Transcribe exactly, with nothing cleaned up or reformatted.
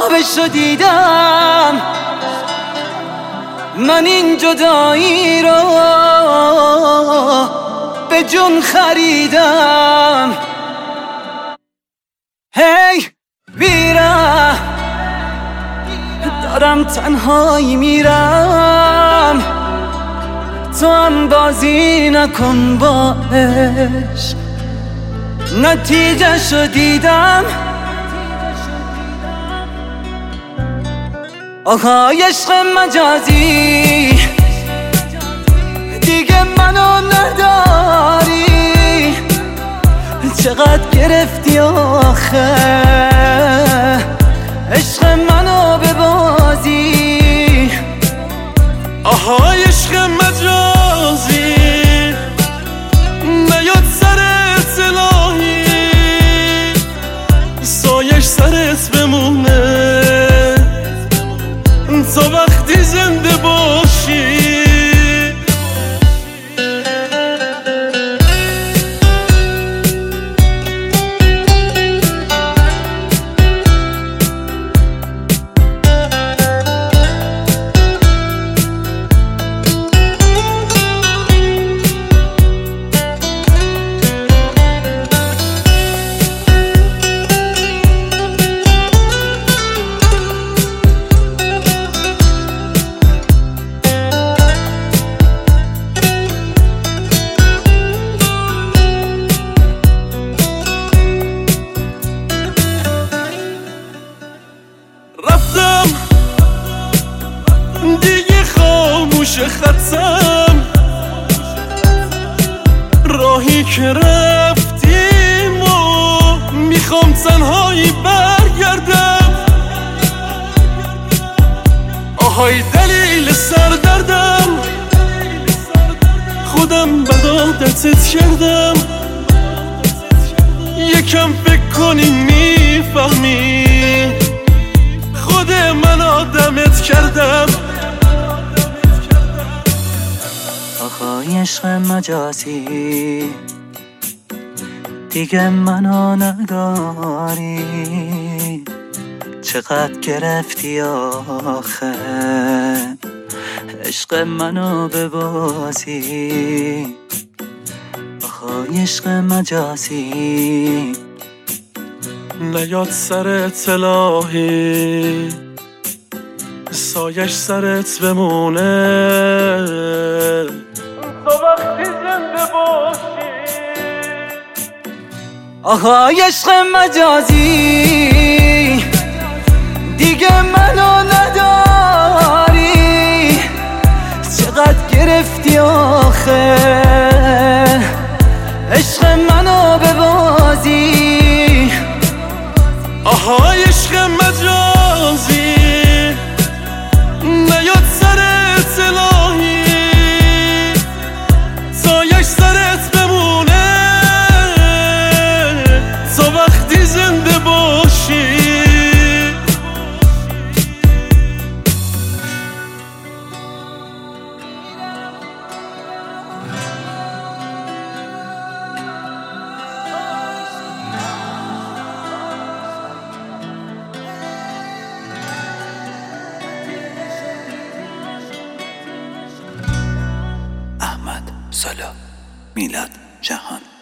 خوابشو دیدم، من این جدایی رو به جون خریدم. هی بیرم، دارم تنهایی میرم، تو هم بازی نکن با عشق. نتیجه شو دیدم، آهای عشق مجازی، دیگه منو نداری. چقدر گرفتی آخه عشق منو به بازی. آهای عشق مجازی، نیاد سرت الهی، سایش سرت بمونه تا وقتی زنده باشی. رفتم دیگه خاموش خطم، راهی که رفتیم و میخوام تنهایی برگردم. آهای دلیل سردردم، خودم بد عادتت کردم. یکم فکر کنی میفهمی خود من آدمت کردم. آخای عشق مجازی، دیگه منو نداری. چقدر گرفتی آخه عشق منو به بازی. آخای عشق مجازی، نیاد سرت الهی، سایش سرت بمونه تا وقتی زنده باشی. آهای عشق مجازی، دیگه منو نداری. چقدر گرفتی آخه عشق منو به بازی. آهای عشق مجازی، نیاد سرت الهی، سایش سرت بمونه تا وقتی زنده باشی. احمد سالا، میلاد جهان.